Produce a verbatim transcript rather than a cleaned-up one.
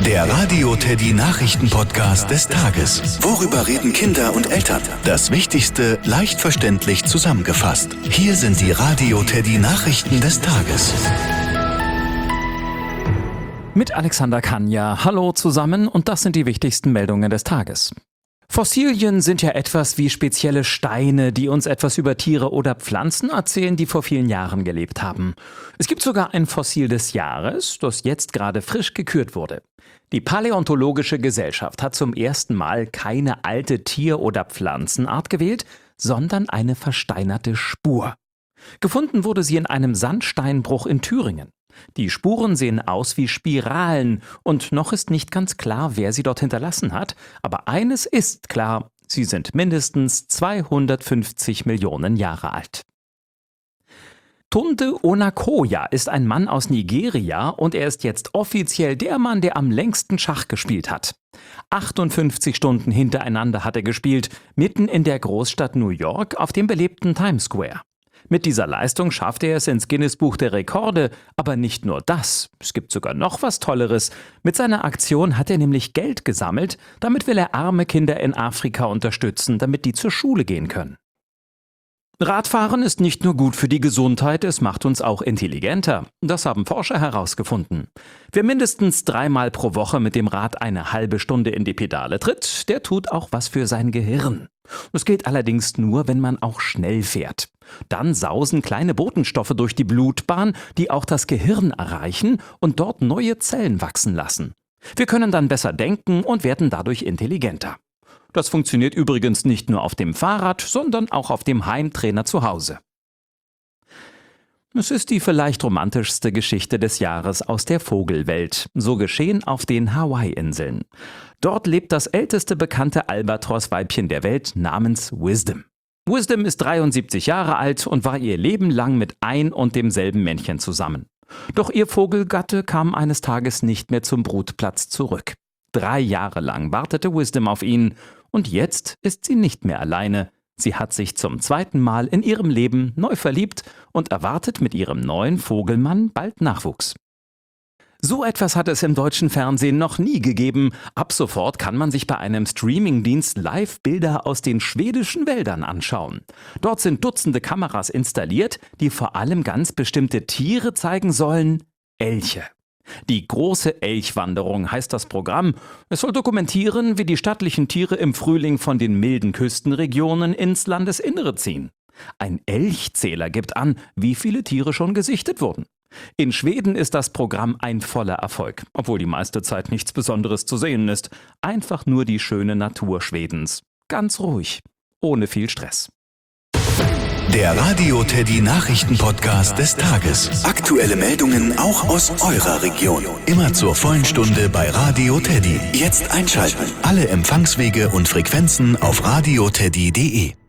Der Radio Teddy Nachrichten-Podcast des Tages. Worüber reden Kinder und Eltern? Das Wichtigste leicht verständlich zusammengefasst. Hier sind die Radio Teddy Nachrichten des Tages. Mit Alexander Kanja. Hallo zusammen und das sind die wichtigsten Meldungen des Tages. Fossilien sind ja etwas wie spezielle Steine, die uns etwas über Tiere oder Pflanzen erzählen, die vor vielen Jahren gelebt haben. Es gibt sogar ein Fossil des Jahres, das jetzt gerade frisch gekürt wurde. Die Paläontologische Gesellschaft hat zum ersten Mal keine alte Tier- oder Pflanzenart gewählt, sondern eine versteinerte Spur. Gefunden wurde sie in einem Sandsteinbruch in Thüringen. Die Spuren sehen aus wie Spiralen und noch ist nicht ganz klar, wer sie dort hinterlassen hat. Aber eines ist klar, sie sind mindestens zweihundertfünfzig Millionen Jahre alt. Tunde Onakoya ist ein Mann aus Nigeria und er ist jetzt offiziell der Mann, der am längsten Schach gespielt hat. achtundfünfzig Stunden hintereinander hat er gespielt, mitten in der Großstadt New York auf dem belebten Times Square. Mit dieser Leistung schaffte er es ins Guinness-Buch der Rekorde, aber nicht nur das, es gibt sogar noch was Tolleres. Mit seiner Aktion hat er nämlich Geld gesammelt, damit will er arme Kinder in Afrika unterstützen, damit die zur Schule gehen können. Radfahren ist nicht nur gut für die Gesundheit, es macht uns auch intelligenter. Das haben Forscher herausgefunden. Wer mindestens dreimal pro Woche mit dem Rad eine halbe Stunde in die Pedale tritt, der tut auch was für sein Gehirn. Das geht allerdings nur, wenn man auch schnell fährt. Dann sausen kleine Botenstoffe durch die Blutbahn, die auch das Gehirn erreichen und dort neue Zellen wachsen lassen. Wir können dann besser denken und werden dadurch intelligenter. Das funktioniert übrigens nicht nur auf dem Fahrrad, sondern auch auf dem Heimtrainer zu Hause. Es ist die vielleicht romantischste Geschichte des Jahres aus der Vogelwelt, so geschehen auf den Hawaii-Inseln. Dort lebt das älteste bekannte Albatros-Weibchen der Welt namens Wisdom. Wisdom ist dreiundsiebzig Jahre alt und war ihr Leben lang mit ein und demselben Männchen zusammen. Doch ihr Vogelgatte kam eines Tages nicht mehr zum Brutplatz zurück. Drei Jahre lang wartete Wisdom auf ihn und jetzt ist sie nicht mehr alleine. Sie hat sich zum zweiten Mal in ihrem Leben neu verliebt und erwartet mit ihrem neuen Vogelmann bald Nachwuchs. So etwas hat es im deutschen Fernsehen noch nie gegeben. Ab sofort kann man sich bei einem Streamingdienst live Bilder aus den schwedischen Wäldern anschauen. Dort sind Dutzende Kameras installiert, die vor allem ganz bestimmte Tiere zeigen sollen: Elche. Die große Elchwanderung heißt das Programm. Es soll dokumentieren, wie die stattlichen Tiere im Frühling von den milden Küstenregionen ins Landesinnere ziehen. Ein Elchzähler gibt an, wie viele Tiere schon gesichtet wurden. In Schweden ist das Programm ein voller Erfolg, obwohl die meiste Zeit nichts Besonderes zu sehen ist. Einfach nur die schöne Natur Schwedens. Ganz ruhig, ohne viel Stress. Der Radio Teddy Nachrichten-Podcast des Tages. Aktuelle Meldungen auch aus eurer Region. Immer zur vollen Stunde bei Radio Teddy. Jetzt einschalten. Alle Empfangswege und Frequenzen auf radioteddy punkt de.